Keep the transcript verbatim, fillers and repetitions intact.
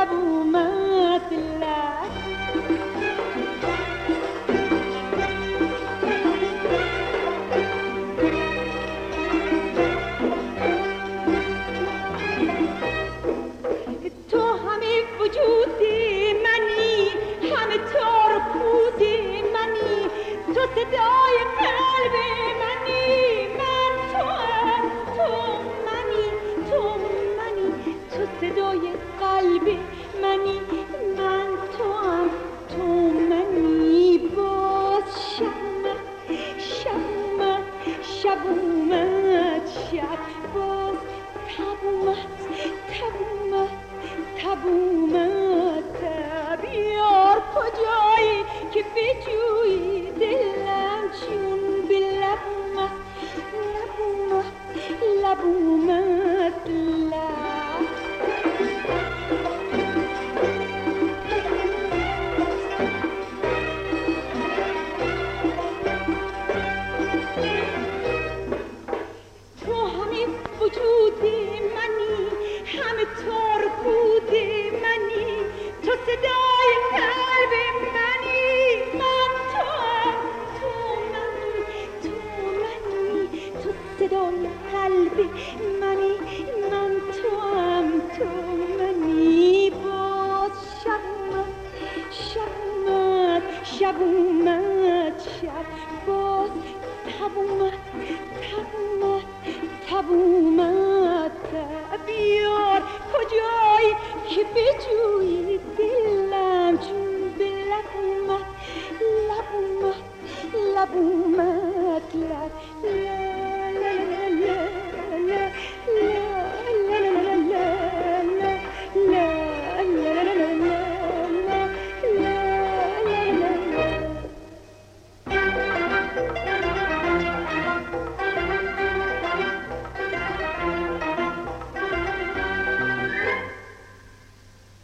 شب اومد لب تو همه وجود منی، همه تار و پود منی، تو صدای قلب منی، من تو هم تو منی، تو منی، تو صدای قلب منی، من تو هم تو منی. باز شب اومد، شب اومد، شب باز تب اومد، تب اومد، تب اومد، تب یار کجایی که بجویی دلم چون به لب اومد، لب اومد، لب اومد لب تو همه وجود منی، همه تار بود منی، تو صدای قلب منی، من تو هم تو منی، تو منی، تو صدای قلب منی، من تو هم تو منی. باز شب اومد، شب اومد، شب اومد